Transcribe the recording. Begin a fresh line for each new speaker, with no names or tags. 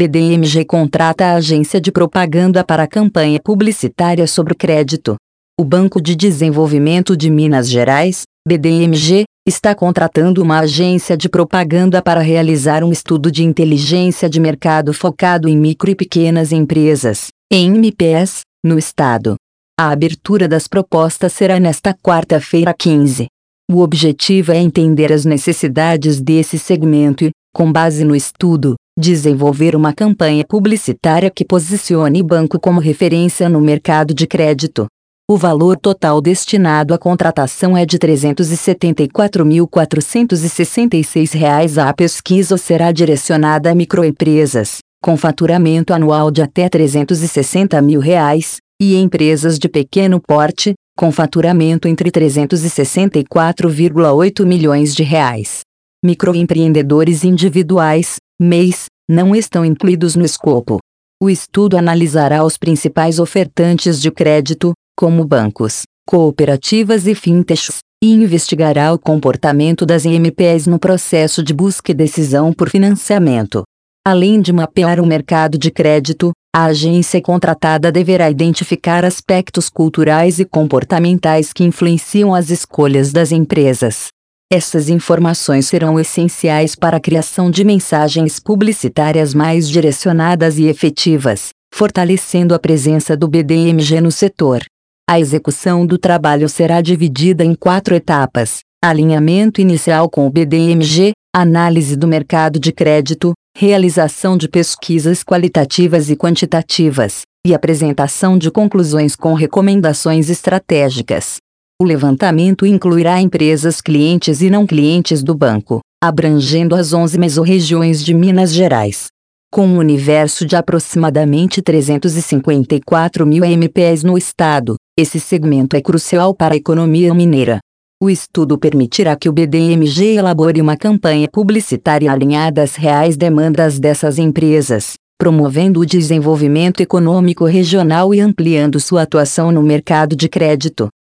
BDMG contrata a agência de propaganda para a campanha publicitária sobre crédito. O Banco de Desenvolvimento de Minas Gerais, BDMG, está contratando uma agência de propaganda para realizar um estudo de inteligência de mercado focado em micro e pequenas empresas, MPs, no estado. A abertura das propostas será nesta quarta-feira 15. O objetivo é entender as necessidades desse segmento e, com base no estudo, desenvolver uma campanha publicitária que posicione o banco como referência no mercado de crédito. O valor total destinado à contratação é de R$ 374.466. A pesquisa será direcionada a microempresas, com faturamento anual de até R$ 360 mil, e empresas de pequeno porte, com faturamento entre R$ 364,8 milhões. Microempreendedores individuais, MEIs, não estão incluídos no escopo. O estudo analisará os principais ofertantes de crédito, como bancos, cooperativas e fintechs, e investigará o comportamento das MPs no processo de busca e decisão por financiamento. Além de mapear o mercado de crédito, a agência contratada deverá identificar aspectos culturais e comportamentais que influenciam as escolhas das empresas. Essas informações serão essenciais para a criação de mensagens publicitárias mais direcionadas e efetivas, fortalecendo a presença do BDMG no setor. A execução do trabalho será dividida em 4 etapas: alinhamento inicial com o BDMG, análise do mercado de crédito, realização de pesquisas qualitativas e quantitativas, e apresentação de conclusões com recomendações estratégicas. O levantamento incluirá empresas clientes e não clientes do banco, abrangendo as 11 mesorregiões de Minas Gerais. Com um universo de aproximadamente 354 mil MPs no estado, esse segmento é crucial para a economia mineira. O estudo permitirá que o BDMG elabore uma campanha publicitária alinhada às reais demandas dessas empresas, promovendo o desenvolvimento econômico regional e ampliando sua atuação no mercado de crédito.